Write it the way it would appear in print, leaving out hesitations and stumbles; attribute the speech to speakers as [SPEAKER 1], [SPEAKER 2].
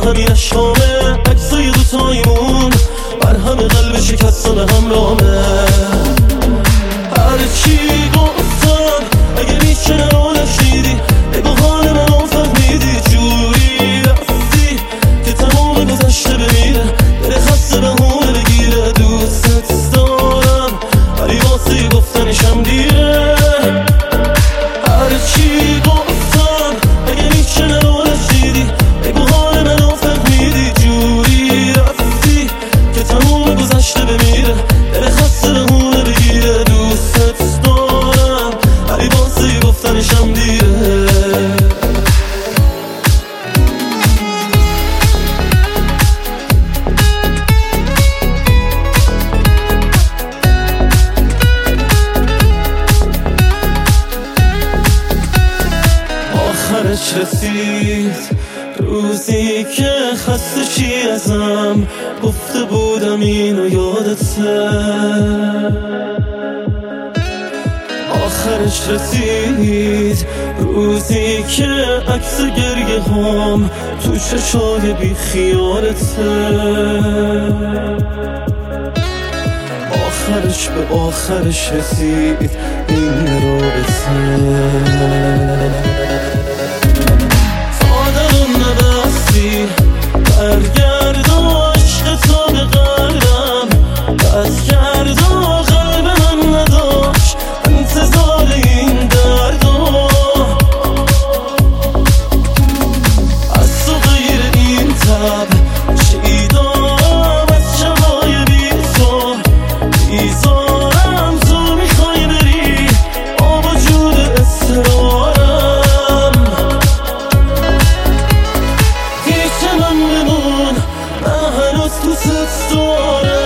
[SPEAKER 1] همین اشکامه، عکسای دوتایمون بر همه قلب شکستان همرامه. هرچی گفتم اگه میشه رو نشیدی، بگو حال منو فهمیدی، جوری رفتی که تمام گذشته بمیره، دل خسته بهونه بگیره. دوستت دارم ولی واسه گفتنشم دیره. هرچی گفتم اگه میشه رو نشیدی، بگو حال منو فهمیدی، جوری رفتی که تمام گذشته بمیره، دل خسته بهونه بگیره. دوستت دارم ولی واسه گفتنشم دیره. آخرش رسید روزی که خسته چی ازم گفته بودم اینو یادته. آخرش رسید روزی که عکس گریه هم تو چشای بی خیالته. آخرش به آخرش رسید این رابطه. فادرم نبستی برگرد و عشق تو به قلبم بس کرد و قلب من نداشت انتظار این دردو. از تو غیر این تب چی دارم از شبای بی تو بیزارم. تو میخوای بری با وجود اصرارم، پیش من بمون من هنوز دوست دارم.